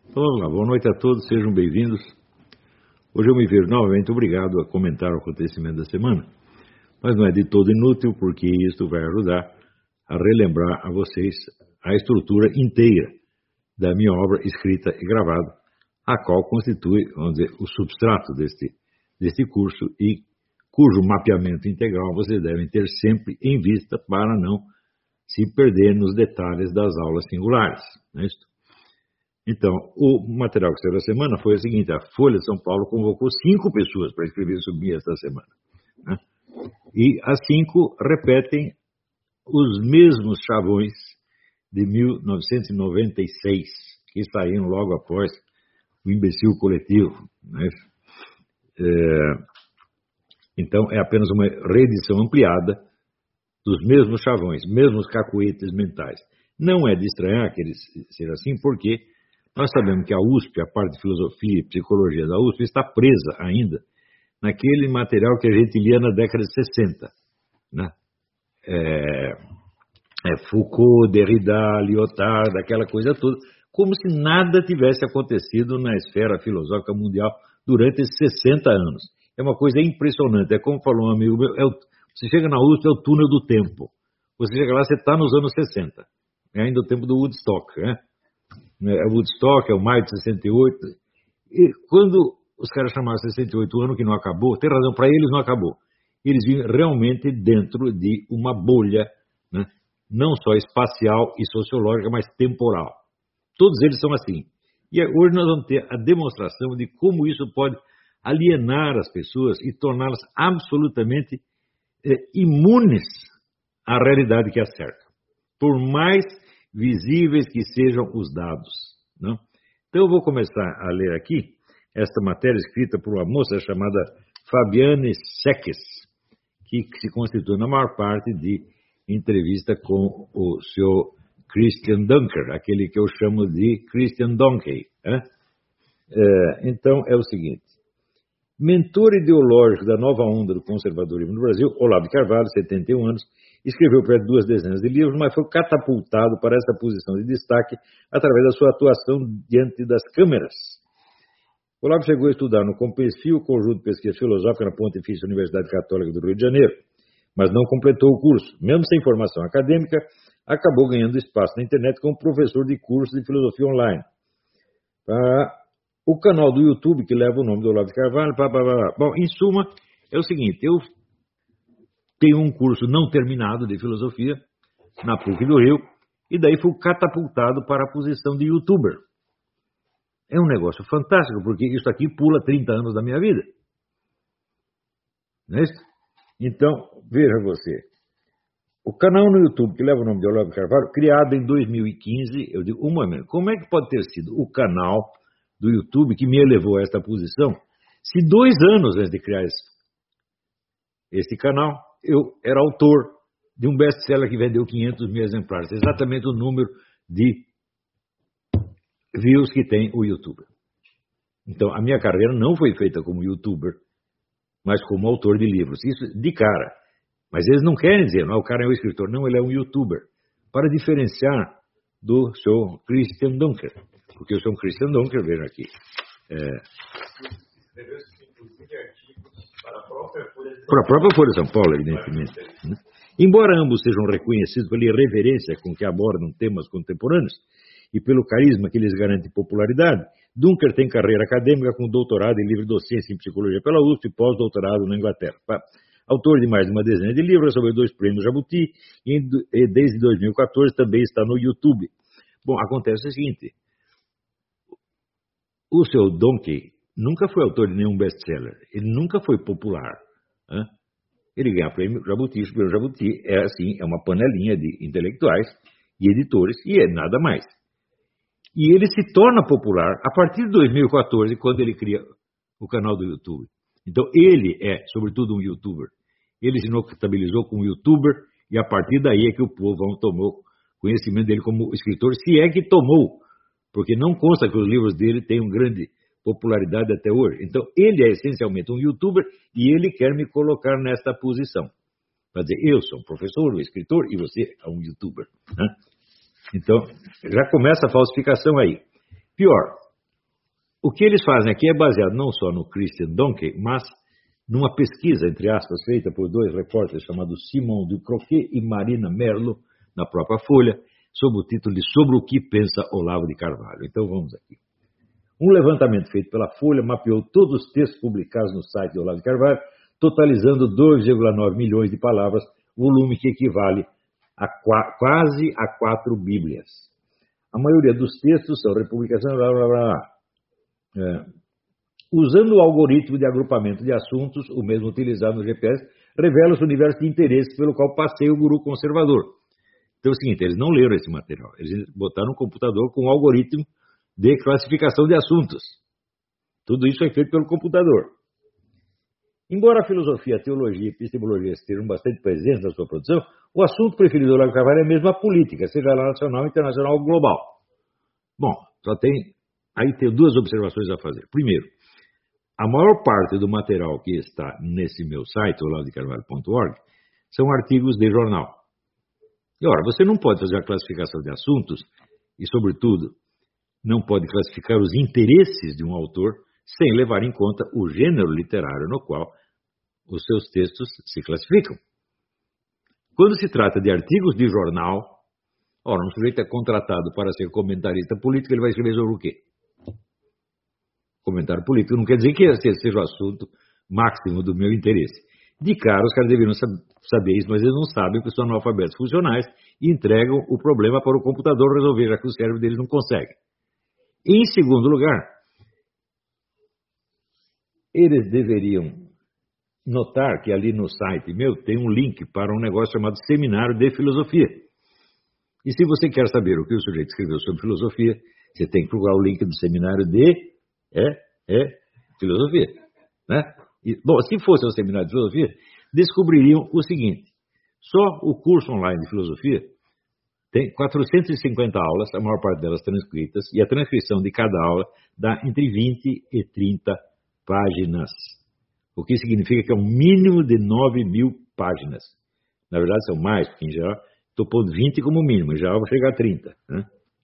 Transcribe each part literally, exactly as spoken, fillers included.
Então vamos lá, boa noite a todos, sejam bem-vindos. Hoje eu me vejo novamente obrigado a comentar o acontecimento da semana, mas não é de todo inútil, porque isto vai ajudar a relembrar a vocês a estrutura inteira da minha obra escrita e gravada, a qual constitui, vamos dizer, o substrato deste, deste curso e cujo mapeamento integral vocês devem ter sempre em vista para não se perder nos detalhes das aulas singulares, não é isso? Então, o material que saiu da semana foi o seguinte: a Folha de São Paulo convocou cinco pessoas para escrever sobre mim esta semana, né? E as cinco repetem os mesmos chavões de mil novecentos e noventa e seis, que saíram logo após o imbecil coletivo, né? É, então, é apenas uma reedição ampliada dos mesmos chavões, mesmos cacuetes mentais. Não é de estranhar que eles sejam assim, porque nós sabemos que a U S P, a parte de filosofia e psicologia da U S P, está presa ainda naquele material que a gente lia na década de sessenta, né? É, é Foucault, Derrida, Lyotard, aquela coisa toda, como se nada tivesse acontecido na esfera filosófica mundial durante esses sessenta anos. É uma coisa impressionante. É como falou um amigo meu, é o, você chega na U S P, é o túnel do tempo. Você chega lá, você está nos anos sessenta. É ainda o tempo do Woodstock, né? É o Woodstock, é o maio de sessenta e oito. E quando os caras chamaram sessenta e oito o ano que não acabou, tem razão, para eles não acabou. Eles vivem realmente dentro de uma bolha, né? Não só espacial e sociológica, mas temporal. Todos eles são assim. E hoje nós vamos ter a demonstração de como isso pode alienar as pessoas e torná-las absolutamente é, imunes à realidade que as cerca, por mais visíveis que sejam os dados, não? Então eu vou começar a ler aqui esta matéria escrita por uma moça chamada Fabiane Seques, que se constitui na maior parte de entrevista com o senhor Christian Dunker, aquele que eu chamo de Christian Donkey, né? É, então é o seguinte: mentor ideológico da nova onda do conservadorismo no Brasil, Olavo de Carvalho, setenta e um anos, escreveu perto de duas dezenas de livros, mas foi catapultado para essa posição de destaque através da sua atuação diante das câmeras. Olavo chegou a estudar no Compesfio, o conjunto de pesquisa filosófica na Pontifícia Universidade Católica do Rio de Janeiro, mas não completou o curso. Mesmo sem formação acadêmica, acabou ganhando espaço na internet como professor de cursos de filosofia online. Ah, o canal do YouTube, que leva o nome do Olavo de Carvalho, blá, blá, blá. Bom, em suma, é o seguinte: eu tenho um curso não terminado de filosofia na P U C do Rio, e daí fui catapultado para a posição de youtuber. É um negócio fantástico, porque isso aqui pula trinta anos da minha vida. Não é isso? Então, veja você, o canal no YouTube que leva o nome de Olavo de Carvalho, criado em dois mil e quinze, eu digo, um momento, como é que pode ter sido o canal do YouTube que me elevou a esta posição, se dois anos antes de criar esse, esse canal, eu era autor de um best-seller que vendeu quinhentos mil exemplares, exatamente o número de views que tem o YouTuber. Então, a minha carreira não foi feita como YouTuber, mas como autor de livros. Isso de cara. Mas eles não querem dizer, não, o cara é um escritor. Não, ele é um YouTuber. Para diferenciar do senhor Christian Dunker. Porque o senhor Christian Dunker, vejam aqui, é... para a própria Folha de São Paulo, evidentemente, né? Embora ambos sejam reconhecidos pela irreverência com que abordam temas contemporâneos e pelo carisma que lhes garante popularidade, Dunker tem carreira acadêmica com doutorado em livre docência em psicologia pela U S P e pós-doutorado na Inglaterra. Autor de mais de uma dezena de livros, recebeu dois prêmios Jabuti e desde dois mil e quatorze também está no YouTube. Bom, acontece o seguinte: o seu Donkey nunca foi autor de nenhum best-seller, ele nunca foi popular, né? Ele ganha prêmio Jabuti, o prêmio Jabuti é assim, é uma panelinha de intelectuais e editores, e é nada mais. E ele se torna popular a partir de dois mil e quatorze, quando ele cria o canal do YouTube. Então ele é, sobretudo, um YouTuber. Ele se notabilizou como YouTuber, e a partir daí é que o povo tomou conhecimento dele como escritor, se é que tomou, porque não consta que os livros dele tenham grande popularidade até hoje. Então, ele é essencialmente um YouTuber e ele quer me colocar nesta posição. Para dizer, eu sou um professor, um escritor e você é um YouTuber, né? Então, já começa a falsificação aí. Pior, O que eles fazem aqui é baseado não só no Christian Donkey, mas numa pesquisa, entre aspas, feita por dois repórteres chamados Simon Ducroquet e Marina Merlo, na própria Folha, sob o título de Sobre o que pensa Olavo de Carvalho. Então vamos aqui. Um levantamento feito pela Folha mapeou todos os textos publicados no site de Olavo de Carvalho, totalizando dois vírgula nove milhões de palavras, volume que equivale a qua- quase a quatro bíblias. A maioria dos textos são republicações, blá, blá, blá, blá. É, usando o algoritmo de agrupamento de assuntos, o mesmo utilizado no G P S, revela-se o universo de interesses pelo qual passeia o guru conservador. Então é o seguinte, eles não leram esse material, eles botaram no computador com um algoritmo de classificação de assuntos. Tudo isso é feito pelo computador. Embora a filosofia, a teologia e a epistemologia estejam bastante presentes na sua produção, o assunto preferido do Olavo de Carvalho é mesmo a política, seja ela nacional, internacional ou global. Bom, só tem, aí tem duas observações a fazer. Primeiro, a maior parte do material que está nesse meu site, olavo de carvalho ponto org, são artigos de jornal. E, ora, você não pode fazer a classificação de assuntos e, sobretudo, não pode classificar os interesses de um autor sem levar em conta o gênero literário no qual os seus textos se classificam. Quando se trata de artigos de jornal, ora, um sujeito é contratado para ser comentarista político, ele vai escrever sobre o quê? Comentário político não quer dizer que esse seja o assunto máximo do meu interesse. De cara, os caras deveriam saber isso, mas eles não sabem porque são analfabetos funcionais e entregam o problema para o computador resolver, já que o cérebro deles não consegue. Em segundo lugar, eles deveriam notar que ali no site meu tem um link para um negócio chamado Seminário de Filosofia. E se você quer saber o que o sujeito escreveu sobre filosofia, você tem que procurar o link do Seminário de é, é, Filosofia. Né? E, bom, se fosse um seminário de filosofia, descobririam o seguinte: só o curso online de filosofia tem quatrocentas e cinquenta aulas, a maior parte delas transcritas, e a transcrição de cada aula dá entre vinte e trinta páginas. O que significa que é um mínimo de nove mil páginas. Na verdade, são mais, porque em geral estou pondo vinte como mínimo, em geral vai chegar a trinta. Né?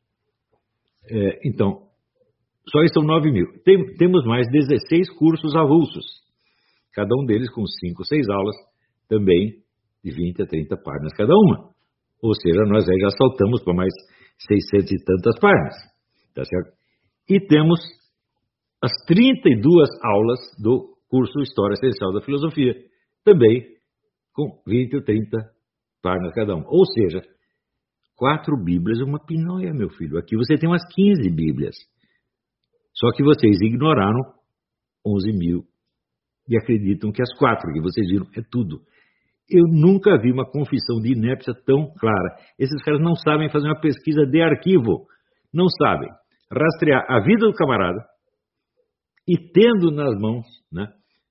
É, então, só isso são nove mil. Tem, temos mais dezesseis cursos avulsos, cada um deles com cinco, seis aulas, também de vinte a trinta páginas cada uma. Ou seja, nós aí já saltamos para mais seiscentas e tantas páginas. Tá certo? E temos as trinta e duas aulas do curso História Essencial da Filosofia, também com vinte ou trinta páginas cada uma. Ou seja, quatro bíblias e uma pinóia, meu filho. Aqui você tem umas quinze bíblias. Só que vocês ignoraram onze mil e acreditam que as quatro que vocês viram é tudo. Eu nunca vi uma confissão de inépcia tão clara. Esses caras não sabem fazer uma pesquisa de arquivo. Não sabem rastrear a vida do camarada e, tendo nas mãos, né,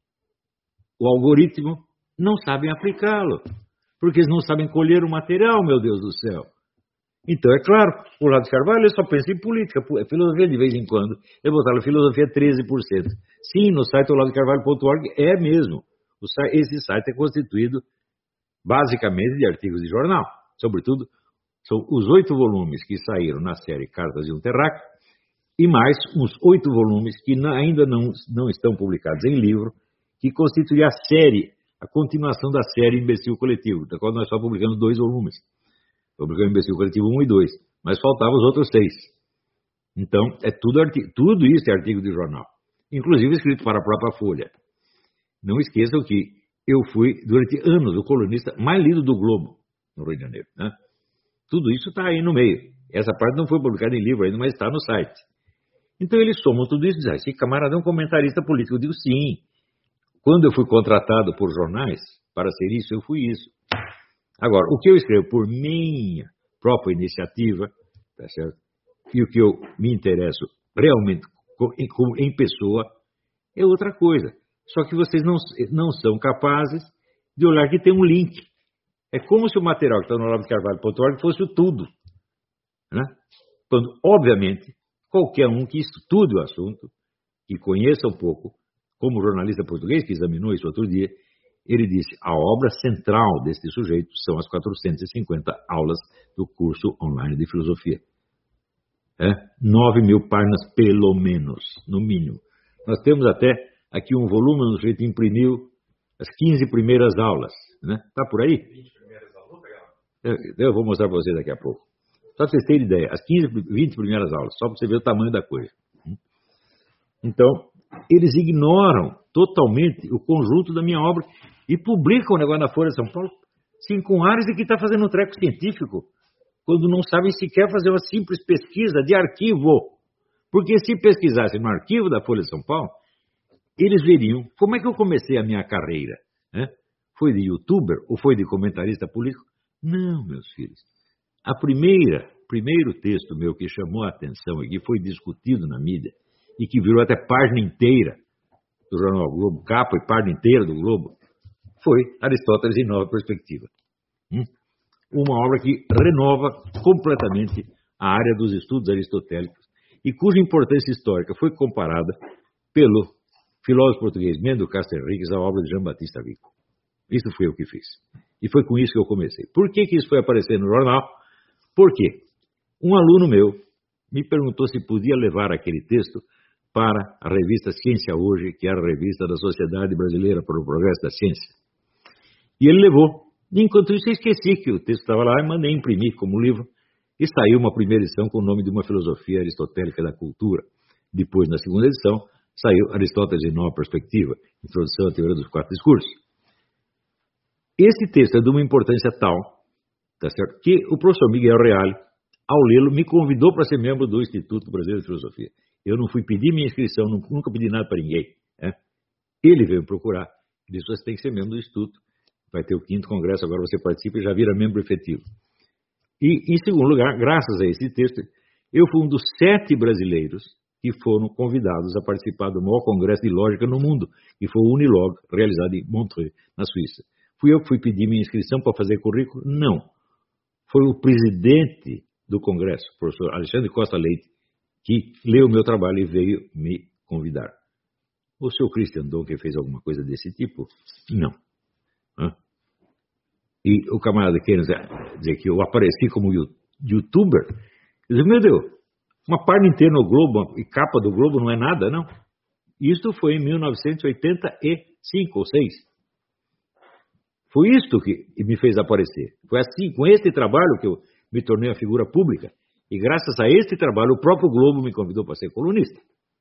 o algoritmo, não sabem aplicá-lo. Porque eles não sabem colher o material, meu Deus do céu. Então, é claro, o Olavo de Carvalho ele só pensa em política, filosofia de vez em quando. Eles botaram filosofia treze por cento. Sim, no site olavo de carvalho ponto org é mesmo. Esse site é constituído basicamente de artigos de jornal. Sobretudo, são os oito volumes que saíram na série Cartas de um Terráqueo e mais uns oito volumes que ainda não, não estão publicados em livro, que constituem a série, a continuação da série Imbecil Coletivo, da qual nós só publicamos dois volumes. Publicamos Imbecil Coletivo um e dois, mas faltavam os outros seis. Então, é tudo, artigo, tudo isso é artigo de jornal, inclusive escrito para a própria Folha. Não esqueçam que eu fui, durante anos, o colunista mais lido do Globo, no Rio de Janeiro. Né? Tudo isso está aí no meio. Essa parte não foi publicada em livro ainda, mas está no site. Então, eles somam tudo isso e dizem, esse camarada é um comentarista político. Eu digo, sim. Quando eu fui contratado por jornais para ser isso, eu fui isso. Agora, o que eu escrevo por minha própria iniciativa, tá certo? E o que eu me interesso realmente em, em pessoa é outra coisa. Só que vocês não, não são capazes de olhar que tem um link. É como se o material que está no olavo de carvalho ponto org fosse o tudo. Né? Quando, obviamente, qualquer um que estude o assunto, que conheça um pouco, como o jornalista português que examinou isso outro dia, ele disse, a obra central deste sujeito são as quatrocentas e cinquenta aulas do curso online de filosofia. É, nove mil páginas, pelo menos, no mínimo. Nós temos até aqui um volume, no jeito imprimiu as quinze primeiras aulas. Né? Tá por aí? vinte primeiras aulas, vou pegar. Eu vou mostrar para vocês daqui a pouco. Só para vocês terem ideia, as quinze, vinte primeiras aulas, só para você ver o tamanho da coisa. Então, eles ignoram totalmente o conjunto da minha obra e publicam o negócio na Folha de São Paulo, sim, com áreas de que está fazendo um treco científico, quando não sabem sequer fazer uma simples pesquisa de arquivo. Porque se pesquisassem no arquivo da Folha de São Paulo, eles veriam como é que eu comecei a minha carreira. Né? Foi de youtuber ou foi de comentarista político? Não, meus filhos. A primeira, primeiro texto meu que chamou a atenção e que foi discutido na mídia e que virou até página inteira do jornal Globo, capa e página inteira do Globo, foi Aristóteles em Nova Perspectiva. Hum? Uma obra que renova completamente a área dos estudos aristotélicos e cuja importância histórica foi comparada pelo filósofo português Mendo Castro Henriques à obra de Jean Batista Vico. Isso foi o que fiz. E foi com isso que eu comecei. Por que que isso foi aparecer no jornal? Porque um aluno meu me perguntou se podia levar aquele texto para a revista Ciência Hoje, que era a revista da Sociedade Brasileira para o Progresso da Ciência. E ele levou. Enquanto isso, eu esqueci que o texto estava lá e mandei imprimir como livro. E saiu uma primeira edição com o nome de uma filosofia aristotélica da cultura. Depois, na segunda edição, saiu Aristóteles em Nova Perspectiva, Introdução à Teoria dos Quatro Discursos. Esse texto é de uma importância tal, tá certo, que o professor Miguel Reale, ao lê-lo, me convidou para ser membro do Instituto Brasileiro de Filosofia. Eu não fui pedir minha inscrição, nunca pedi nada para ninguém. Né? Ele veio procurar, disse: você tem que ser membro do Instituto. Vai ter o quinto congresso, agora você participa e já vira membro efetivo. E, em segundo lugar, graças a esse texto, eu fui um dos sete brasileiros que foram convidados a participar do maior congresso de lógica no mundo, que foi o Unilog, realizado em Montreux, na Suíça. Fui eu que fui pedir minha inscrição para fazer currículo? Não. Foi o presidente do congresso, o professor Alexandre Costa Leite, que leu o meu trabalho e veio me convidar. O seu Christian Donkey fez alguma coisa desse tipo? Não. Hã? E o camarada quer dizer que eu apareci como youtuber. Eu disse: meu Deus, uma página inteira no Globo e capa do Globo não é nada, não? Isso foi em mil novecentos e oitenta e cinco ou seis. Foi isto que me fez aparecer. Foi assim, com este trabalho, que eu me tornei uma figura pública. E graças a este trabalho, o próprio Globo me convidou para ser colunista.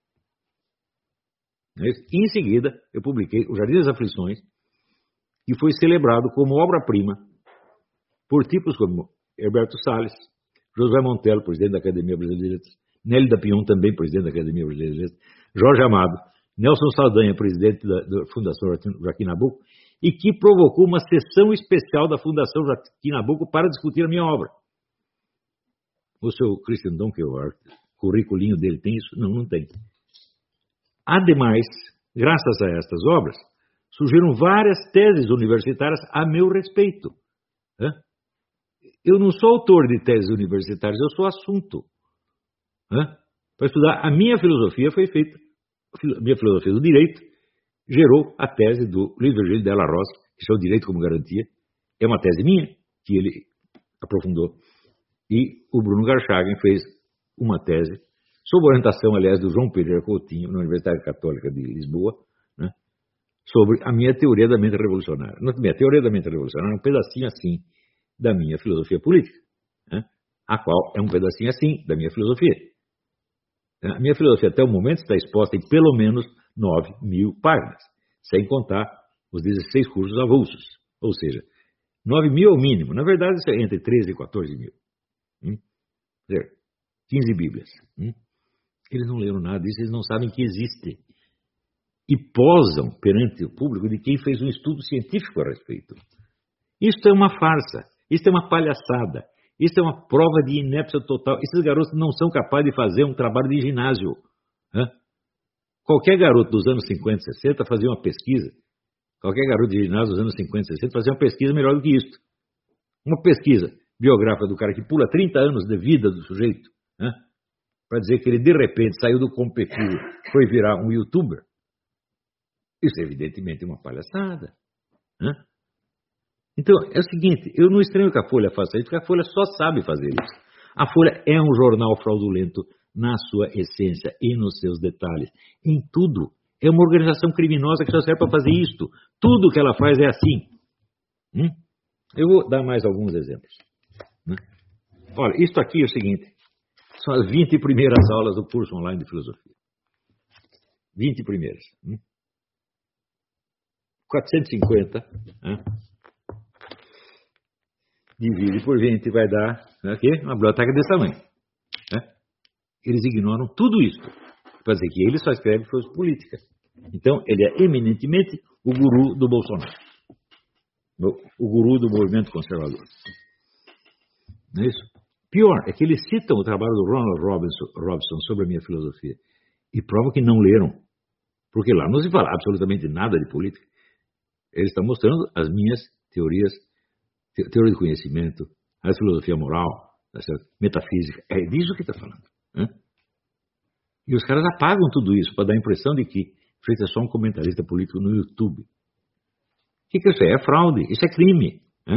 Em seguida, eu publiquei O Jardim das Aflições, que foi celebrado como obra-prima por tipos como Herberto Salles, José Montelo, presidente da Academia Brasileira de Letras, Nélio da Pion, também presidente da Academia Brasileira de Letras, Jorge Amado, Nelson Saldanha, presidente da, da Fundação Joaquim Nabuco, e que provocou uma sessão especial da Fundação Joaquim Nabuco para discutir a minha obra. O seu Christian Donkey, o curriculinho dele tem isso? Não, não tem. Ademais, graças a estas obras, surgiram várias teses universitárias a meu respeito. Eu não sou autor de teses universitárias, eu sou assunto. Para estudar a minha filosofia foi feita, a minha filosofia do direito gerou a tese do Luiz Virgílio Della Rosa, que é o direito como garantia. É uma tese minha, que ele aprofundou. E o Bruno Garchagen fez uma tese, sob orientação, aliás, do João Pedro Coutinho, na Universidade Católica de Lisboa, né, sobre a minha teoria da mente revolucionária. A minha teoria da mente revolucionária é um pedacinho assim da minha filosofia política, né, a qual é um pedacinho assim da minha filosofia. A minha filosofia até o momento está exposta em pelo menos nove mil páginas, sem contar os dezesseis cursos avulsos. Ou seja, nove mil é o mínimo. Na verdade, isso é entre treze e quatorze mil. Hum? quinze bíblias. Hum? Eles não leram nada disso, eles não sabem que existe. E posam perante o público de quem fez um estudo científico a respeito. Isto é uma farsa, isto é uma palhaçada, isto é uma prova de inépcia total. Esses garotos não são capazes de fazer um trabalho de ginásio. Hã? Qualquer garoto dos anos cinquenta, sessenta fazia uma pesquisa. Qualquer garoto de ginásio dos anos cinquenta, sessenta fazia uma pesquisa melhor do que isso. Uma pesquisa biográfica do cara que pula trinta anos de vida do sujeito, né, para dizer que ele de repente saiu do competitivo e foi virar um youtuber. Isso é evidentemente uma palhaçada. Né? Então, é o seguinte, eu não estranho que a Folha faça isso, porque a Folha só sabe fazer isso. A Folha é um jornal fraudulento na sua essência e nos seus detalhes, em tudo. É uma organização criminosa que só serve para fazer isto. Tudo que ela faz é assim. Hum? Eu vou dar mais alguns exemplos. Né? Olha, isto aqui é o seguinte. São as vinte primeiras aulas do curso online de filosofia. vinte primeiras. Hum? quatrocentos e cinquenta. Né? Divide por vinte vai dar aqui, uma biblioteca desse tamanho. Né? Eles ignoram tudo isso. Para dizer que ele só escreve filosofia política. Então, ele é eminentemente o guru do Bolsonaro. O guru do movimento conservador. Não é isso? Pior, é que eles citam o trabalho do Ronald Robinson, Robson sobre a minha filosofia. E provam que não leram. Porque lá não se fala absolutamente nada de política. Ele está mostrando as minhas teorias, te, teoria do conhecimento, a filosofia moral, a metafísica. É disso que está falando. Né? E os caras apagam tudo isso para dar a impressão de que Freitas é só um comentarista político no YouTube. O que, que isso é? É fraude, isso é crime. Né?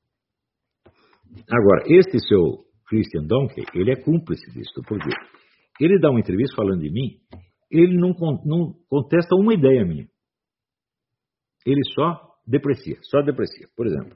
Agora, este seu Christian Donkey, ele é cúmplice disso. Por quê? Ele dá uma entrevista falando de mim, ele não, não contesta uma ideia minha. Ele só deprecia, só deprecia. Por exemplo,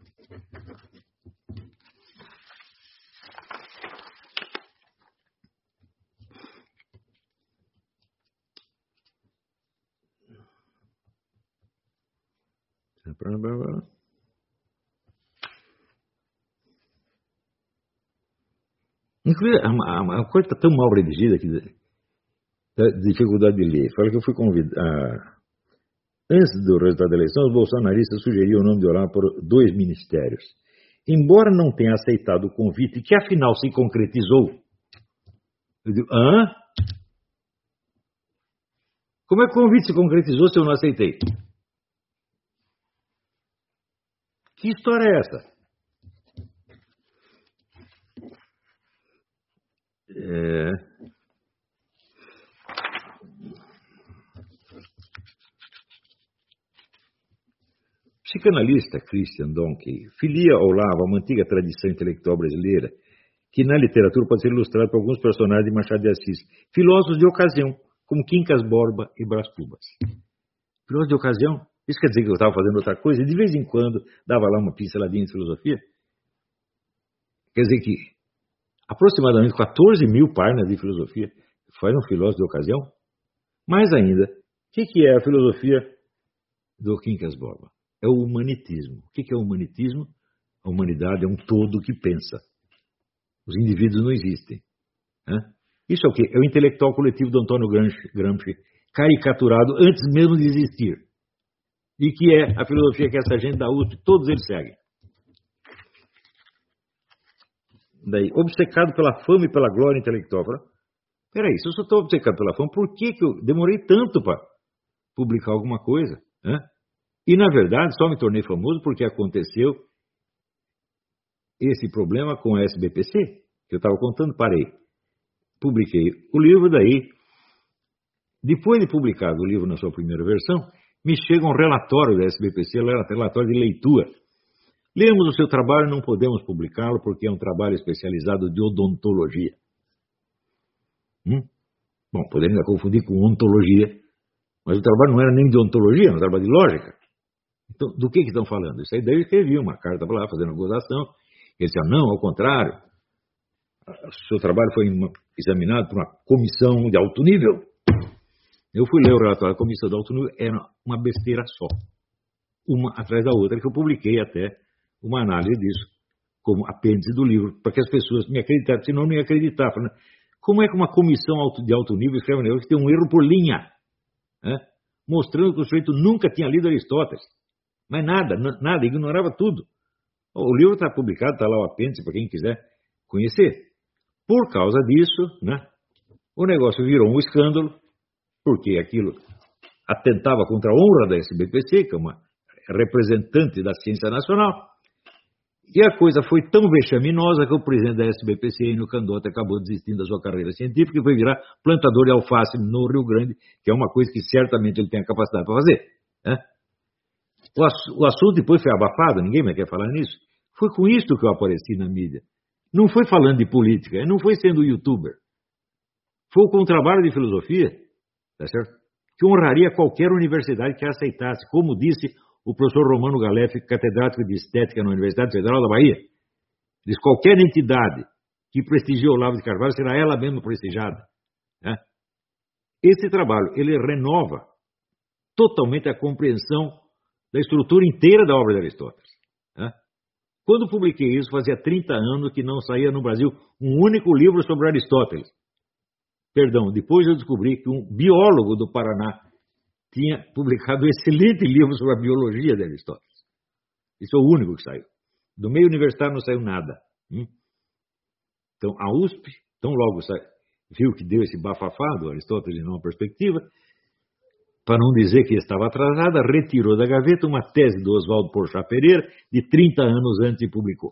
inclusive, a, a coisa está tão mal redigida que da dificuldade de ler. Fala que eu fui convidado. Antes do resultado da eleição, os bolsonaristas sugeriram o nome de Olavo por dois ministérios. Embora não tenha aceitado o convite, que afinal se concretizou. Eu digo, hã? Como é que o convite se concretizou se eu não aceitei? Que história é essa? É... Psicanalista Christian Donkey filia Olavo a uma antiga tradição intelectual brasileira que na literatura pode ser ilustrada por alguns personagens de Machado de Assis, filósofos de ocasião, como Quincas Borba e Brás Cubas. Filósofos de ocasião? Isso quer dizer que eu estava fazendo outra coisa e de vez em quando dava lá uma pinceladinha de filosofia? Quer dizer que aproximadamente quatorze mil páginas de filosofia faz um filósofo de ocasião? Mais ainda, o que, que é a filosofia do Quincas Borba? É o humanitismo. O que, que é o humanitismo? A humanidade é um todo que pensa. Os indivíduos não existem. Né? Isso é o quê? É o intelectual coletivo do Antônio Gramsci, Gramsci caricaturado antes mesmo de existir. E que é a filosofia que essa gente da U S P, todos eles seguem. Daí, obcecado pela fama e pela glória intelectual. Peraí, se eu só estou obcecado pela fama, por que, que eu demorei tanto para publicar alguma coisa? Né? E, na verdade, só me tornei famoso porque aconteceu esse problema com a S B P C, que eu estava contando, parei. Publiquei o livro, daí, depois de publicado o livro na sua primeira versão, me chega um relatório da S B P C, relatório de leitura. Lemos o seu trabalho, não podemos publicá-lo porque é um trabalho especializado de odontologia. Hum? Bom, podemos confundir com ontologia, mas o trabalho não era nem de ontologia, era um trabalho de lógica. Então, do que, que estão falando? Isso aí daí eu escrevi uma carta para lá, fazendo acusação. Ele disse, não, ao contrário, o seu trabalho foi examinado por uma comissão de alto nível. Eu fui ler o relatório da comissão de alto nível, era uma besteira só. Uma atrás da outra, que eu publiquei até uma análise disso, como apêndice do livro, para que as pessoas me acreditassem, senão não ia acreditar. Falando, como é que uma comissão de alto nível escreve um negócio que tem um erro por linha? Né? Mostrando que o sujeito nunca tinha lido Aristóteles. Mas nada, nada, ignorava tudo. O livro está publicado, está lá o apêndice para quem quiser conhecer. Por causa disso, né, o negócio virou um escândalo, porque aquilo atentava contra a honra da S B P C, que é uma representante da ciência nacional, e a coisa foi tão vexaminosa que o presidente da S B P C, Enio Candotti, acabou desistindo da sua carreira científica e foi virar plantador de alface no Rio Grande, que é uma coisa que certamente ele tem a capacidade para fazer. Né? O assunto depois foi abafado, ninguém mais quer falar nisso. Foi com isso que eu apareci na mídia. Não foi falando de política, não foi sendo youtuber. Foi com um trabalho de filosofia, tá certo? Que honraria qualquer universidade que a aceitasse, como disse o professor Romano Galef, catedrático de Estética na Universidade Federal da Bahia. Diz, qualquer entidade que prestigie o Olavo de Carvalho será ela mesma prestigiada. Né? Esse trabalho, ele renova totalmente a compreensão da estrutura inteira da obra de Aristóteles. Né? Quando publiquei isso, fazia trinta anos que não saía no Brasil um único livro sobre Aristóteles. Perdão, depois eu descobri que um biólogo do Paraná tinha publicado um excelente livro sobre a biologia de Aristóteles. Isso é o único que saiu. Do meio universitário não saiu nada. Hum? Então, a U S P, tão logo saiu, viu que deu esse bafafá do Aristóteles em nova perspectiva, para não dizer que estava atrasada, retirou da gaveta uma tese do Oswaldo Porchat Pereira, de trinta anos antes, e publicou.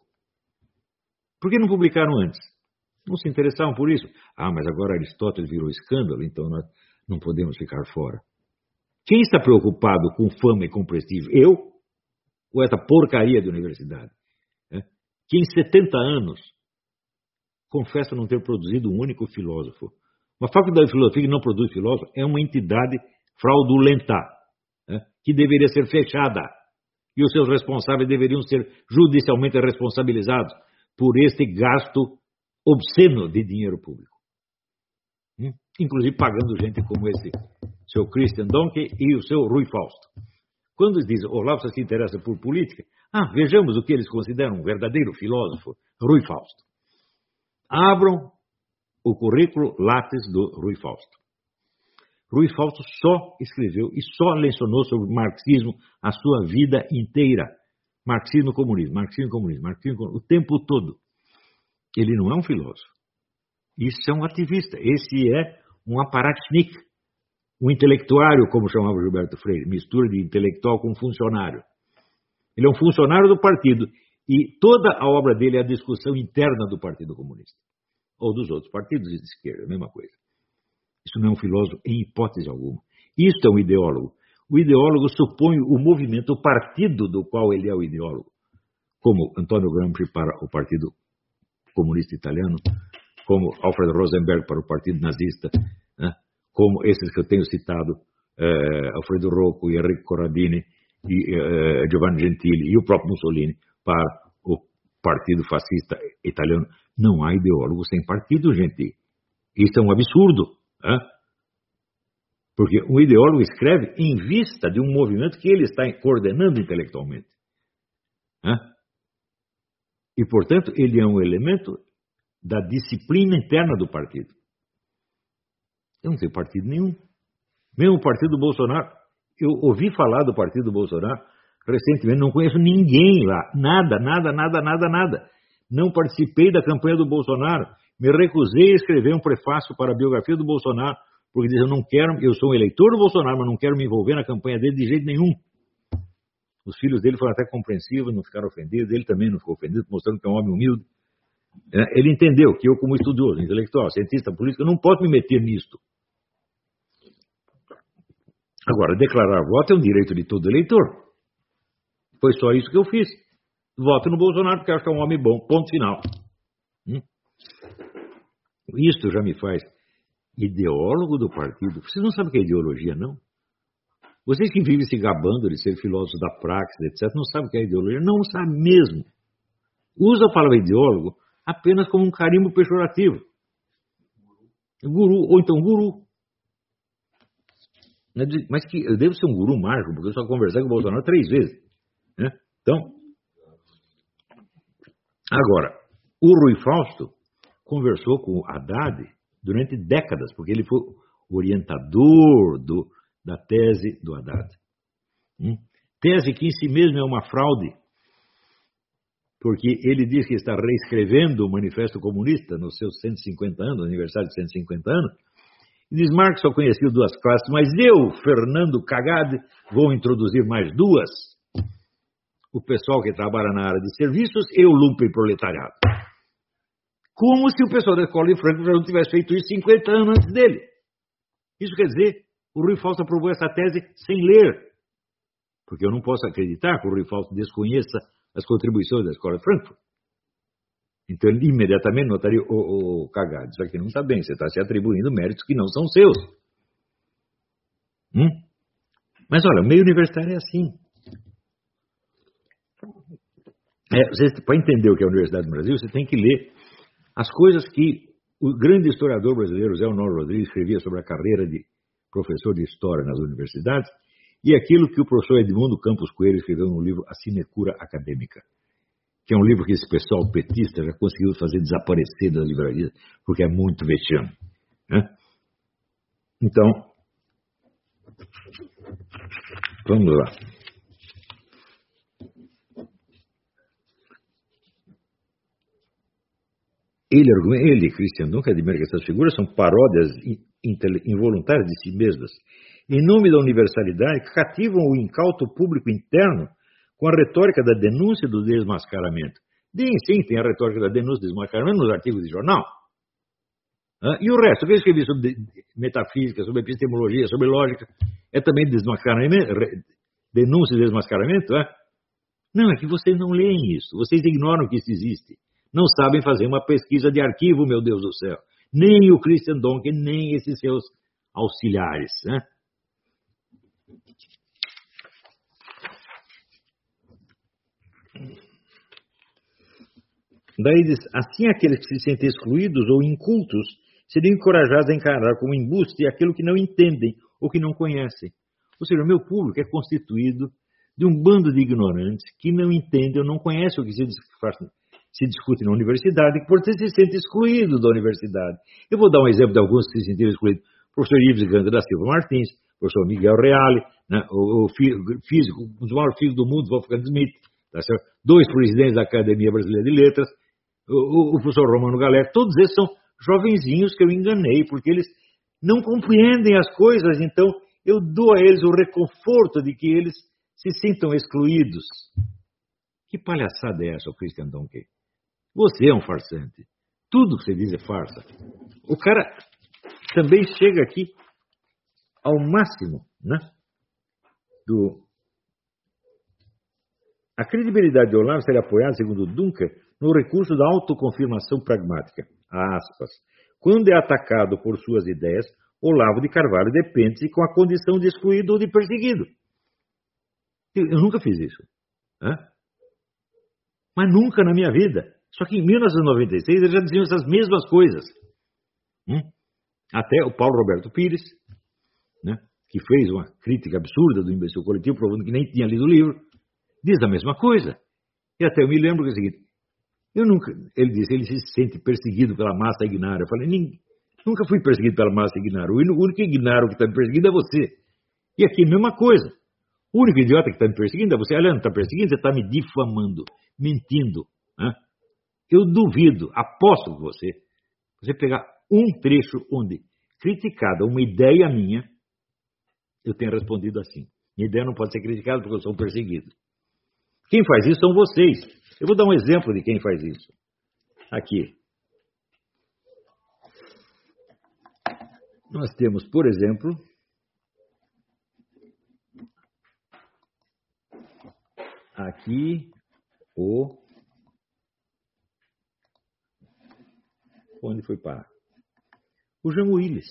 Por que não publicaram antes? Não se interessavam por isso. Ah, mas agora Aristóteles virou escândalo, então nós não podemos ficar fora. Quem está preocupado com fama e com prestígio? Eu? Ou essa porcaria de universidade? É? Que em setenta anos, confesso não ter produzido um único filósofo. Uma faculdade de filosofia que não produz filósofo é uma entidade fraudulenta, é? Que deveria ser fechada. E os seus responsáveis deveriam ser judicialmente responsabilizados por este gasto obsceno de dinheiro público. Hum? Inclusive pagando gente como esse seu Christian Donkey e o seu Rui Fausto. Quando eles dizem, Olavo só se interessa por política, ah, vejamos o que eles consideram um verdadeiro filósofo, Rui Fausto. Abram o currículo Lattes do Rui Fausto. Rui Fausto só escreveu e só lecionou sobre marxismo a sua vida inteira. Marxismo, comunismo, marxismo, comunismo, marxismo, comunismo, o tempo todo. Ele não é um filósofo. Isso é um ativista. Esse é um aparatchik, um intelectuário, como chamava Gilberto Freire, mistura de intelectual com funcionário. Ele é um funcionário do partido e toda a obra dele é a discussão interna do Partido Comunista. Ou dos outros partidos de esquerda, a mesma coisa. Isso não é um filósofo em hipótese alguma. Isto é um ideólogo. O ideólogo supõe o movimento, o partido do qual ele é o ideólogo. Como Antônio Gramsci para o Partido Comunista Italiano, como Alfred Rosenberg para o Partido Nazista, né? Como esses que eu tenho citado, eh, Alfredo Rocco e Enrico Corradini, e eh, Giovanni Gentili e o próprio Mussolini para o Partido Fascista Italiano. Não há ideólogo sem partido, gente. Isso é um absurdo. Né? Porque um ideólogo escreve em vista de um movimento que ele está coordenando intelectualmente. Né? E, portanto, ele é um elemento da disciplina interna do partido. Eu não tenho partido nenhum. Mesmo o partido do Bolsonaro, eu ouvi falar do partido do Bolsonaro recentemente, não conheço ninguém lá. Nada, nada, nada, nada, nada. Não participei da campanha do Bolsonaro. Me recusei a escrever um prefácio para a biografia do Bolsonaro, porque diz, eu não quero, eu sou um eleitor do Bolsonaro, mas não quero me envolver na campanha dele de jeito nenhum. Os filhos dele foram até compreensivos, não ficaram ofendidos, ele também não ficou ofendido, mostrando que é um homem humilde. É, ele entendeu que eu, como estudioso, intelectual, cientista político, eu não posso me meter nisto. Agora, declarar voto é um direito de todo eleitor. Foi só isso que eu fiz. Voto no Bolsonaro porque acho que é um homem bom. Ponto final. Hum? Isto já me faz ideólogo do partido. Vocês não sabem o que é ideologia, não? Vocês que vivem se gabando de ser filósofos da praxis, etcétera, não sabem o que é ideologia. Não sabem mesmo. Usa a palavra ideólogo apenas como um carimbo pejorativo. Guru, ou então guru. Mas que eu devo ser um guru mágico, porque eu só conversei com o Bolsonaro três vezes. Né? Então, agora, o Rui Fausto conversou com o Haddad durante décadas, porque ele foi o orientador do, da tese do Haddad. Hum? Tese que em si mesmo é uma fraude, porque ele diz que está reescrevendo o Manifesto Comunista nos seus cento e cinquenta anos, aniversário de cento e cinquenta anos, e diz, Marx só conhecia duas classes, mas eu, Fernando Cagade, vou introduzir mais duas. O pessoal que trabalha na área de serviços e o lumpenproletariado. Como se o pessoal da escola de Frankfurt já não tivesse feito isso cinquenta anos antes dele. Isso quer dizer, o Rui Fausto aprovou essa tese sem ler. Porque eu não posso acreditar que o Rui Fausto desconheça as contribuições da escola de Frankfurt. Então ele imediatamente notaria, ô, oh, oh, cagado, isso aqui não está bem, você está se atribuindo méritos que não são seus. Hum? Mas olha, o meio universitário é assim. É, você, para entender o que é a Universidade do Brasil, você tem que ler as coisas que o grande historiador brasileiro, Zé Honório Rodrigues, escrevia sobre a carreira de professor de História nas universidades, e aquilo que o professor Edmundo Campos Coelho escreveu no livro A Sinecura Acadêmica, que é um livro que esse pessoal petista já conseguiu fazer desaparecer das livrarias, porque é muito vexame. Né? Então, vamos lá. Ele, ele Christian Dunker, admira que essas figuras são paródias involuntárias de si mesmas, em nome da universalidade, que cativam o incauto público interno com a retórica da denúncia e do desmascaramento. Sim, sim, tem a retórica da denúncia e do desmascaramento nos artigos de jornal. Ah, e o resto, o que eu escrevi sobre metafísica, sobre epistemologia, sobre lógica, é também desmascaramento, denúncia e desmascaramento? É? Não, é que vocês não leem isso, vocês ignoram que isso existe. Não sabem fazer uma pesquisa de arquivo, meu Deus do céu. Nem o Christian Donkey, nem esses seus auxiliares. Né? Daí diz, assim aqueles que se sentem excluídos ou incultos seriam encorajados a encarar como embuste aquilo que não entendem ou que não conhecem. Ou seja, o meu público é constituído de um bando de ignorantes que não entendem ou não conhecem o que se, se discute na universidade, que portanto se sente excluído da universidade. Eu vou dar um exemplo de alguns que se sentiram excluídos. O professor Ives Ganga da Silva Martins, o professor Miguel Reale, né, o, o físico, um dos maiores físicos do mundo, Wolfgang Schmidt, tá certo? Dois presidentes da Academia Brasileira de Letras, o, o professor Romano Galera, todos esses são jovenzinhos que eu enganei, porque eles não compreendem as coisas, então eu dou a eles o reconforto de que eles se sintam excluídos. Que palhaçada é essa, o Christian Donkey? Você é um farsante. Tudo que você diz é farsa. O cara também chega aqui ao máximo, né? Do... A credibilidade de Olavo será apoiada, segundo Dunker, no recurso da autoconfirmação pragmática, aspas, quando é atacado por suas ideias, Olavo de Carvalho depende-se com a condição de excluído ou de perseguido. Eu, eu nunca fiz isso. Né? Mas nunca na minha vida. Só que em mil novecentos e noventa e seis eles já diziam essas mesmas coisas. Hum? Até o Paulo Roberto Pires, né, que fez uma crítica absurda do imbecil coletivo, provando que nem tinha lido o livro, diz a mesma coisa. E até eu me lembro que é o seguinte, eu nunca, ele disse, ele se sente perseguido pela massa ignária. Eu falei, ninguém, nunca fui perseguido pela massa ignária. O único ignário que está me perseguindo é você. E aqui a mesma coisa. O único idiota que está me perseguindo é você. Olha, não está perseguindo, você está me difamando, mentindo. Né? Eu duvido, aposto com você, você pegar um trecho onde, criticada uma ideia minha, eu tenho respondido assim. Minha ideia não pode ser criticada porque eu sou um perseguido. Quem faz isso são vocês. Eu vou dar um exemplo de quem faz isso. Aqui. Nós temos, por exemplo, aqui o... Onde foi parar? O Jean Willis.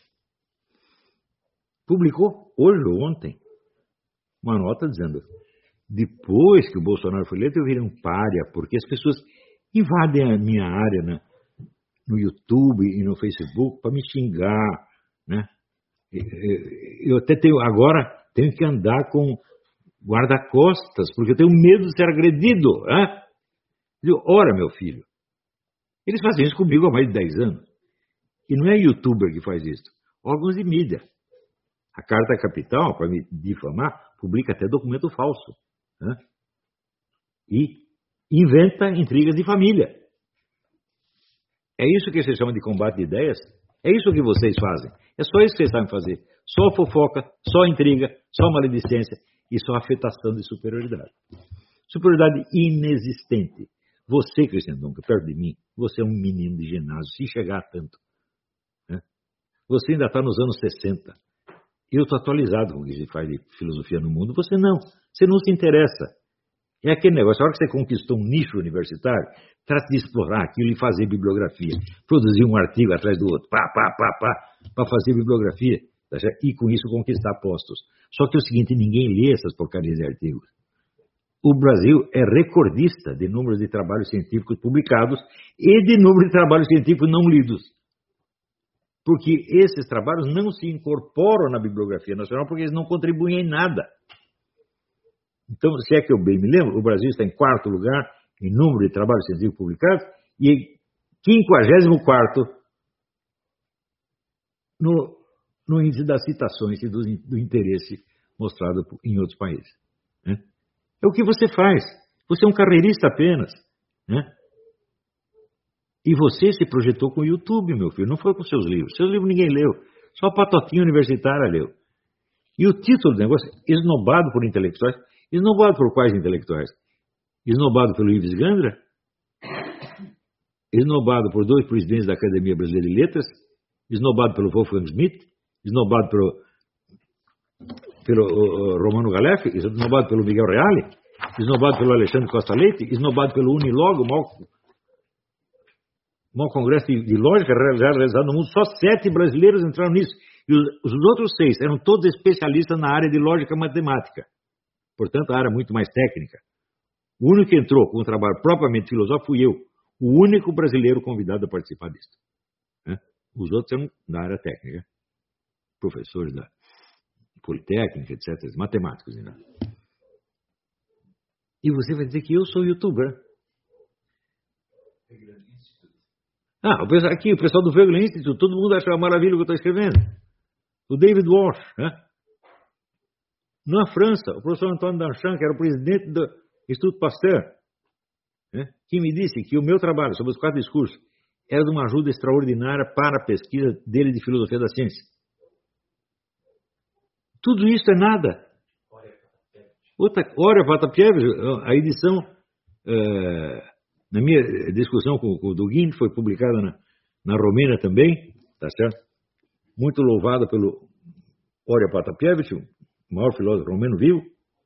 Publicou hoje ou ontem uma nota dizendo: depois que o Bolsonaro foi eleito, eu virei um pária, porque as pessoas invadem a minha área, né, no YouTube e no Facebook para me xingar, né? Eu até tenho, agora tenho que andar com guarda-costas, porque eu tenho medo de ser agredido. Né? Eu, ora, meu filho, eles fazem isso comigo há mais de dez anos. E não é youtuber que faz isso, órgãos de mídia. A Carta Capital, para me difamar, publica até documento falso. Né? E inventa intrigas de família. É isso que vocês chamam de combate de ideias? É isso que vocês fazem. É só isso que vocês sabem fazer. Só fofoca, só intriga, só maledicência e só afetação de superioridade. Superioridade inexistente. Você, Christian Dunker, perto de mim, você é um menino de ginásio, se chegar a tanto. Né? Você ainda está nos anos sessenta. Eu estou atualizado com o que se faz de filosofia no mundo. Você não. Você não se interessa. É aquele negócio, a hora que você conquistou um nicho universitário, trata de explorar aquilo e fazer bibliografia. Produzir um artigo atrás do outro, pá, pá, pá, pá, para fazer bibliografia, tá certo? E com isso conquistar postos. Só que é o seguinte, ninguém lê essas porcarias de artigos. O Brasil é recordista de número de trabalhos científicos publicados e de número de trabalhos científicos não lidos. Porque esses trabalhos não se incorporam na bibliografia nacional porque eles não contribuem em nada. Então, se é que eu bem me lembro, o Brasil está em quarto lugar em número de trabalhos científicos publicados e em quinquagésimo quarto no, no índice das citações e do, do interesse mostrado em outros países. Né? É o que você faz. Você é um carreirista apenas. Né? E você se projetou com o YouTube, meu filho, não foi com seus livros. Seus livros ninguém leu. Só a patotinha universitária leu. E o título do negócio, esnobado por intelectuais. Esnobado por quais intelectuais? Esnobado pelo Ives Gandra? Esnobado por dois presidentes da Academia Brasileira de Letras? Esnobado pelo Wolfgang Schmidt? Esnobado pelo, pelo uh, Romano Galef? Esnobado pelo Miguel Reale? Esnobado pelo Alexandre Costa Leite? Esnobado pelo Unilogo, o maior, maior congresso de, de lógica realizado no mundo? Só sete brasileiros entraram nisso. E os, os outros seis eram todos especialistas na área de lógica matemática. Portanto, a área muito mais técnica. O único que entrou com um trabalho propriamente filosófico fui eu, o único brasileiro convidado a participar disso. Né? Os outros eram da área técnica, professores da Politécnica, etcétera, matemáticos. Né? E você vai dizer que eu sou youtuber. Ah, aqui o pessoal do Wegener Institute, todo mundo acha uma maravilha o que eu estou escrevendo. O David Walsh, né? Na França, o professor Antoine Danchamp, que era o presidente do Instituto Pasteur, né, que me disse que o meu trabalho sobre os quatro discursos era de uma ajuda extraordinária para a pesquisa dele de filosofia da ciência. Tudo isso é nada. Outra, Ora Patapievich, a edição, é, na minha discussão com, com o Dugin, que foi publicada na, na Romênia também, tá certo? Muito louvada pelo Ora Patapievich, o maior filósofo romeno vivo,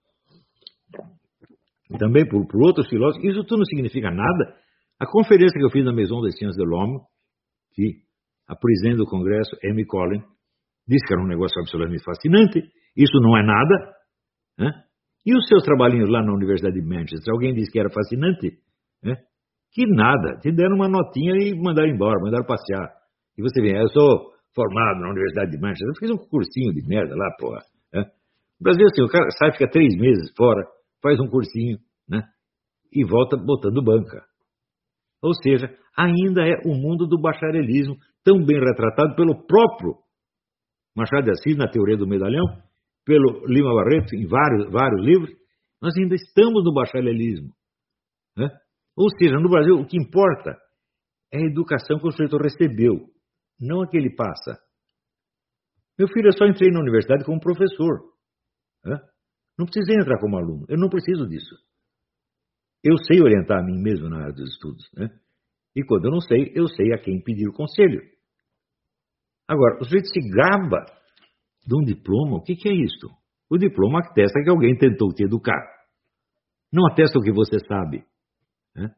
e também por, por outros filósofos. Isso tudo não significa nada. A conferência que eu fiz na Maison des Sciences de l'Homme, que a presidente do Congresso, Amy Collin, disse que era um negócio absolutamente fascinante. Isso não é nada. Né? E os seus trabalhinhos lá na Universidade de Manchester, alguém disse que era fascinante? Né? Que nada. Te deram uma notinha e mandaram embora, mandaram passear. E você vê, eu sou formado na Universidade de Manchester, eu fiz um cursinho de merda lá, porra. Né? No Brasil, assim, o cara sai, fica três meses fora, faz um cursinho, né? E volta botando banca. Ou seja, ainda é o mundo do bacharelismo, tão bem retratado pelo próprio Machado de Assis, na Teoria do Medalhão, pelo Lima Barreto, em vários, vários livros. Nós ainda estamos no bacharelismo. Né? Ou seja, no Brasil, o que importa é a educação que o sujeito recebeu, não a que ele passa. Meu filho, eu só entrei na universidade como professor. Né? Não precisei entrar como aluno. Eu não preciso disso. Eu sei orientar a mim mesmo na área dos estudos. Né? E quando eu não sei, eu sei a quem pedir o conselho. Agora, o sujeito se gaba de um diploma. O que, que é isso? O diploma atesta que alguém tentou te educar. Não atesta o que você sabe. Né?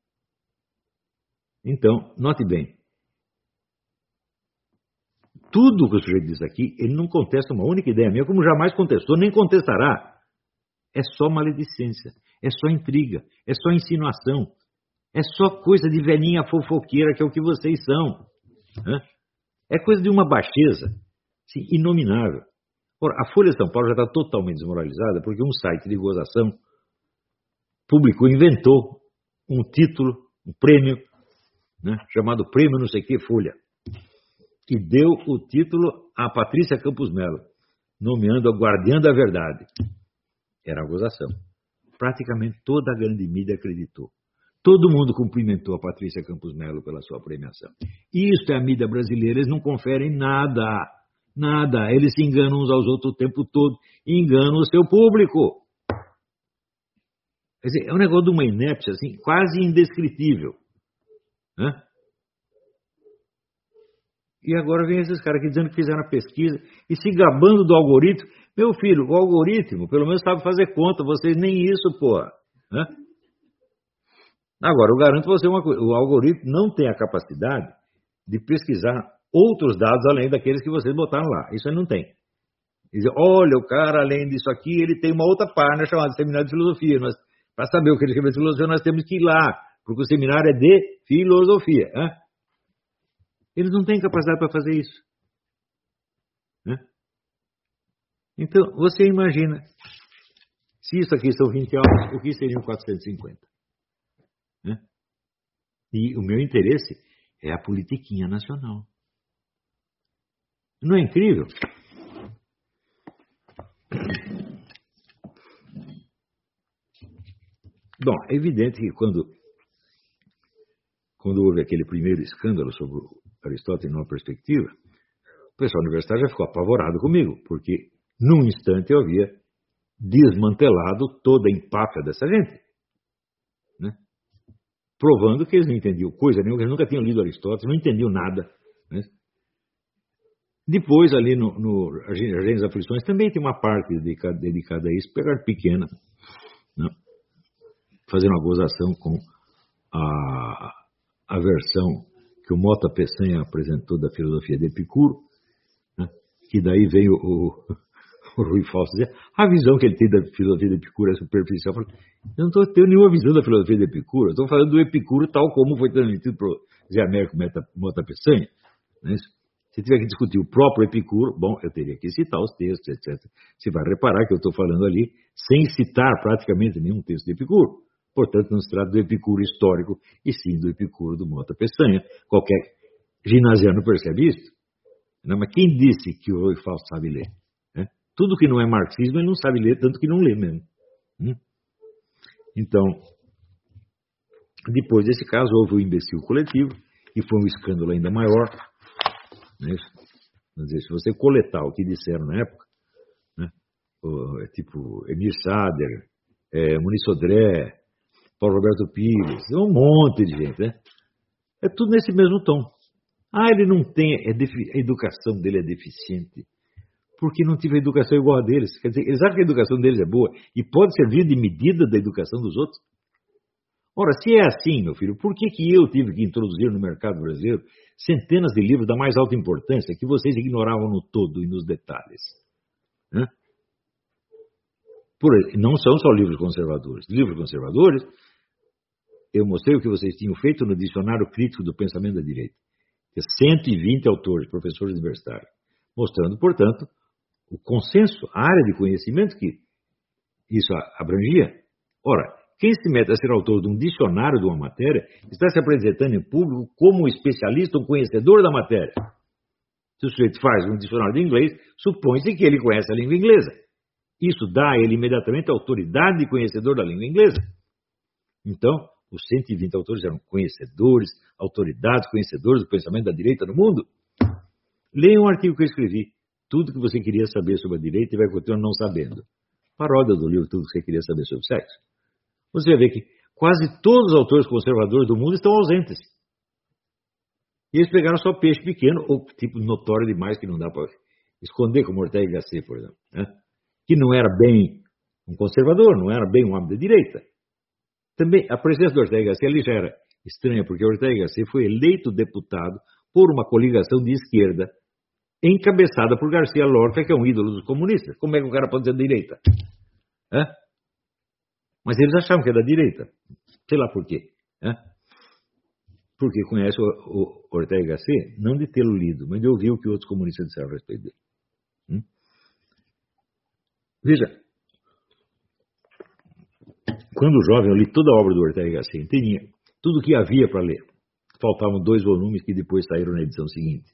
Então, note bem. Tudo que o sujeito diz aqui, ele não contesta uma única ideia minha, como jamais contestou, nem contestará. É só maledicência, é só intriga, é só insinuação, é só coisa de velhinha fofoqueira, que é o que vocês são. Né? É coisa de uma baixeza assim, inominável. Ora, a Folha de São Paulo já está totalmente desmoralizada, porque um site de gozação publicou, inventou um título, um prêmio, né, chamado Prêmio não sei que Folha, que deu o título a Patrícia Campos Melo, nomeando a guardiã da verdade. Era a gozação. Praticamente toda a grande mídia acreditou. Todo mundo cumprimentou a Patrícia Campos Melo pela sua premiação. Isso é a mídia brasileira, eles não conferem nada, nada. Eles se enganam uns aos outros o tempo todo, e enganam o seu público. Quer dizer, é um negócio de uma inépcia assim, quase indescritível. Né? E agora vem esses caras aqui dizendo que fizeram a pesquisa e se gabando do algoritmo. Meu filho, o algoritmo, pelo menos sabe fazer conta, vocês nem isso, porra. Né? Agora, eu garanto você uma coisa, o algoritmo não tem a capacidade de pesquisar outros dados além daqueles que vocês botaram lá. Isso ele não tem. Ele diz, olha, o cara, além disso aqui, ele tem uma outra página chamada Seminário de Filosofia. Para saber o que ele escreveu de filosofia, nós temos que ir lá, porque o seminário é de filosofia. Né? Eles não têm capacidade para fazer isso. Né? Então, você imagina, se isso aqui são vinte aulas, o que seriam quatrocentos e cinquenta? Né? E o meu interesse é a politiquinha nacional. Não é incrível? Bom, é evidente que quando, quando houve aquele primeiro escândalo sobre Aristóteles numa perspectiva, o pessoal universitário já ficou apavorado comigo, porque num instante eu havia desmantelado toda a empáfia dessa gente, né? Provando que eles não entendiam coisa nenhuma, que eles nunca tinham lido Aristóteles, não entendiam nada. Né? Depois, ali no, no Agência das Aflições, também tem uma parte dedicada, dedicada a isso, pegar pequena, né? Fazendo uma gozação com a, a versão que o Mota Peçanha apresentou da filosofia de Epicuro, né? Que daí veio o, o Rui Fausto dizer, a visão que ele tem da filosofia de Epicuro é superficial. Eu, eu não estou tendo nenhuma visão da filosofia de Epicuro, eu estou falando do Epicuro tal como foi transmitido para o Zé Américo Mota Peçanha. Né? Se tiver que discutir o próprio Epicuro, bom, eu teria que citar os textos, etcétera. Você vai reparar que eu estou falando ali sem citar praticamente nenhum texto de Epicuro. Portanto, não se trata do Epicuro histórico, e sim do Epicuro do Mota Peçanha. Qualquer ginasiano percebe isso. Não, mas quem disse que o Rui Fausto sabe ler? Né? Tudo que não é marxismo, ele não sabe ler, tanto que não lê mesmo. Hum? Então, depois desse caso, houve o imbecil coletivo, e foi um escândalo ainda maior. Né? Quer dizer, se você coletar o que disseram na época, né? o, tipo Emir Sader, é, Muniz Sodré, Paulo Roberto Pires, um monte de gente, né? É tudo nesse mesmo tom. Ah, ele não tem, é defi, a educação dele é deficiente, porque não tive a educação igual a deles. Quer dizer, eles acham que a educação deles é boa e pode servir de medida da educação dos outros. Ora, se é assim, meu filho, por que, que eu tive que introduzir no mercado brasileiro centenas de livros da mais alta importância que vocês ignoravam no todo e nos detalhes? Né? Por, não são só livros conservadores. Livros conservadores, eu mostrei o que vocês tinham feito no Dicionário Crítico do Pensamento da Direita. cento e vinte autores, professores universitários, mostrando, portanto, o consenso, a área de conhecimento que isso abrangia. Ora, quem se mete a ser autor de um dicionário de uma matéria está se apresentando em público como um especialista, um conhecedor da matéria. Se o sujeito faz um dicionário de inglês, supõe-se que ele conhece a língua inglesa. Isso dá a ele imediatamente a autoridade de conhecedor da língua inglesa. Então, os cento e vinte autores eram conhecedores, autoridades, conhecedores do pensamento da direita no mundo. Leiam um artigo que eu escrevi. Tudo que você queria saber sobre a direita e vai continuar não sabendo. Paródia do livro Tudo que você queria saber sobre sexo. Você vai ver que quase todos os autores conservadores do mundo estão ausentes. E eles pegaram só peixe pequeno, ou tipo notório demais que não dá para esconder, como Ortega y Gasset, por exemplo. Né? Que não era bem um conservador, não era bem um homem da direita. Também a presença do Ortega y Gasset ali já era estranha, porque Ortega y Gasset foi eleito deputado por uma coligação de esquerda, encabeçada por Garcia Lorca, que é um ídolo dos comunistas. Como é que o cara pode ser da direita? Hã? Mas eles achavam que é da direita. Sei lá por quê. Hã? Porque conhece o, o Ortega y Gasset, não de tê-lo lido, mas de ouvir o que outros comunistas disseram a respeito dele. Hum? Veja, quando jovem eu li toda a obra do Ortega y Gasset, tinha tudo o que havia para ler. Faltavam dois volumes que depois saíram na edição seguinte.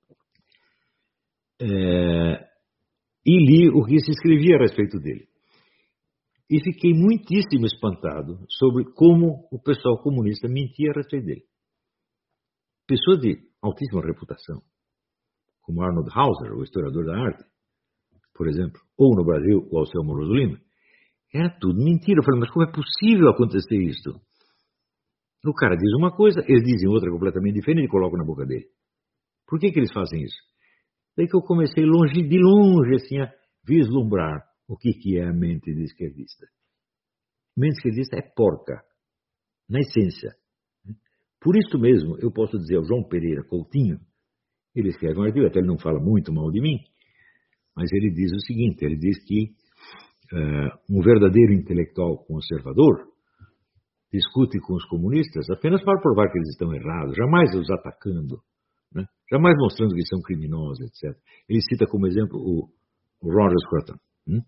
É, e li o que se escrevia a respeito dele. E fiquei muitíssimo espantado sobre como o pessoal comunista mentia a respeito dele. Pessoas de altíssima reputação, como Arnold Hauser, o historiador da arte, por exemplo, ou no Brasil, o Alceu Moroso Lima, era tudo mentira. Eu falei, mas como é possível acontecer isso? O cara diz uma coisa, eles dizem outra completamente diferente e colocam na boca dele. Por que que eles fazem isso? Daí que eu comecei longe, de longe assim, a vislumbrar o que que é a mente de esquerdista. mente esquerdista é porca, na essência. Por isso mesmo, eu posso dizer ao João Pereira Coutinho, ele escreve um artigo, até ele não fala muito mal de mim, mas ele diz o seguinte, ele diz que uh, um verdadeiro intelectual conservador discute com os comunistas apenas para provar que eles estão errados, jamais os atacando, né? Jamais mostrando que são criminosos, etcétera. Ele cita como exemplo o, o Roger Scruton. Hum?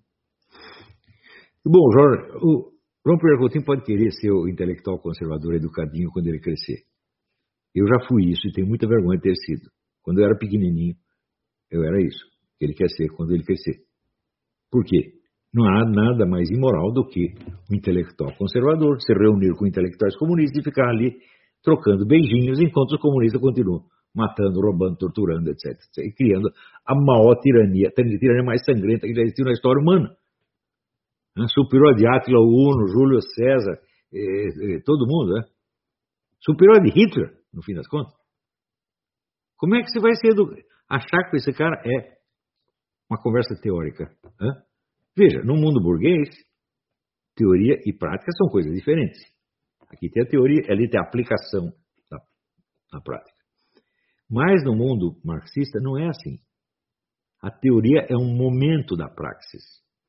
Bom, Jorge, o João Pereira Coutinho pode querer ser o intelectual conservador educadinho quando ele crescer. Eu já fui isso e tenho muita vergonha de ter sido. Quando eu era pequenininho, eu era isso. Ele quer ser quando ele crescer. Por quê? Não há nada mais imoral do que o intelectual conservador se reunir com intelectuais comunistas e ficar ali trocando beijinhos enquanto os comunistas continuam matando, roubando, torturando, etcétera. E criando a maior tirania, a tirania mais sangrenta que já existiu na história humana. Superior de Átila, Uno, Júlio César, eh, eh, todo mundo, né? Superior de Hitler, no fim das contas. Como é que você vai ser do... achar que esse cara é uma conversa teórica? Né? Veja, no mundo burguês, teoria e prática são coisas diferentes. Aqui tem a teoria, ali tem a aplicação na, na prática. Mas no mundo marxista não é assim. A teoria é um momento da praxis.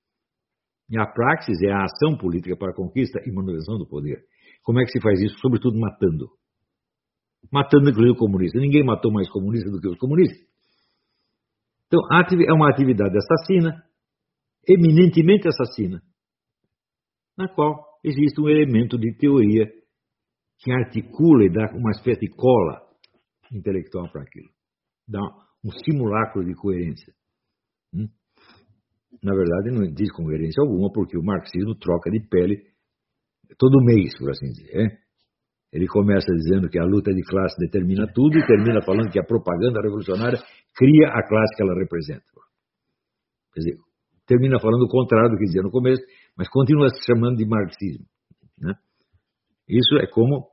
E a praxis é a ação política para a conquista e manutenção do poder. Como é que se faz isso? Sobretudo matando. Matando inclusive o comunista. Ninguém matou mais comunista do que os comunistas. Então, é uma atividade assassina, eminentemente assassina, na qual existe um elemento de teoria que articula e dá uma espécie de cola intelectual para aquilo. Dá um simulacro de coerência. Hum? Na verdade, não diz coerência alguma, porque o marxismo troca de pele todo mês, por assim dizer. É? Ele começa dizendo que a luta de classe determina tudo e termina falando que a propaganda revolucionária cria a classe que ela representa. Quer dizer, termina falando o contrário do que dizia no começo, mas continua se chamando de marxismo. Né? Isso é como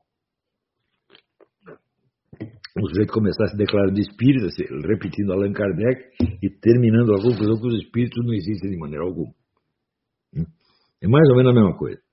o sujeito começar a se declarar de espírita, repetindo Allan Kardec e terminando a conclusão que os espíritos não existem de maneira alguma. É mais ou menos a mesma coisa.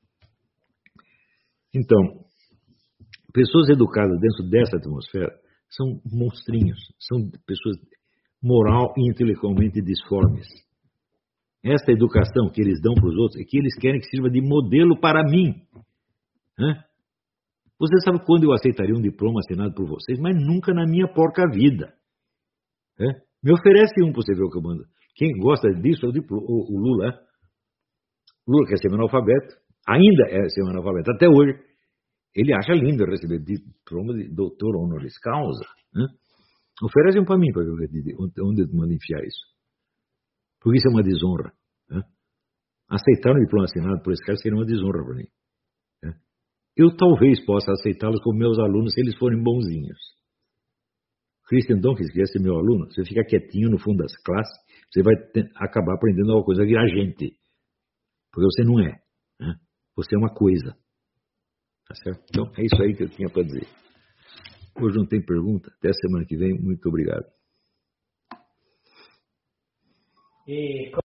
Então, pessoas educadas dentro dessa atmosfera são monstrinhos, são pessoas moral e intelectualmente disformes. Esta educação que eles dão para os outros é que eles querem que sirva de modelo para mim. Né? Você sabe quando eu aceitaria um diploma assinado por vocês? Mas nunca na minha porca vida. É? Me oferece um para você ver o que eu mando. Quem gosta disso é o, diploma, o, o Lula. É? Lula quer ser analfabeto, ainda é ser analfabeto até hoje. Ele acha lindo receber diploma de doutor honoris causa. Né? Oferece um para mim, para ver onde eu mando enfiar isso. Porque isso é uma desonra. Né? Aceitar um diploma assinado por esse cara seria uma desonra para mim. Né? Eu talvez possa aceitá-los como meus alunos se eles forem bonzinhos. Christian Dawkins, que é ser meu aluno, você fica quietinho no fundo das classes, você vai ter, acabar aprendendo alguma coisa, virar gente. Porque você não é. Né? Você é uma coisa. Tá certo? Então, é isso aí que eu tinha para dizer. Hoje não tem pergunta. Até semana que vem. Muito obrigado. E...